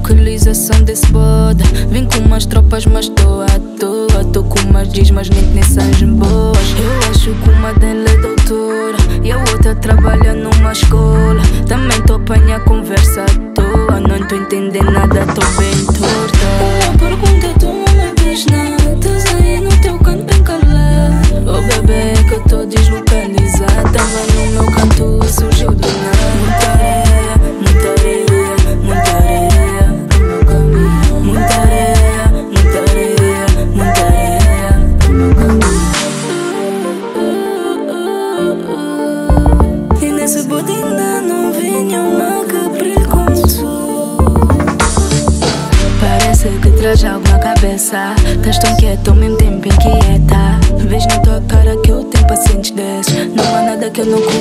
localização desse boda. Vim com umas tropas, mas tô à toa. Tô com umas diz, mas nem mensagens boas. Eu acho que uma dela é doutora e a outra trabalha numa escola. Também tô a apanhar conversa à toa. Não tô entendendo nada, tô bem torta. Uma pergunta, tu não me diz nada. Tás aí no teu canto bem calado. Oh bebê, que eu tô deslocalizada. Tava no meu canto e surgiu do nada. Muita areia, muita areia, muita areia pro meu caminho. Muita areia, muita areia, muita areia pro meu caminho. E nesse bote ainda não vinha uma que brilha como tu. Parece que traz algo na cabeça. Tás tão quieto ao mesmo tempo inquieta. Vejo na tua cara que eu tenho pacientes desses. Não há nada que eu não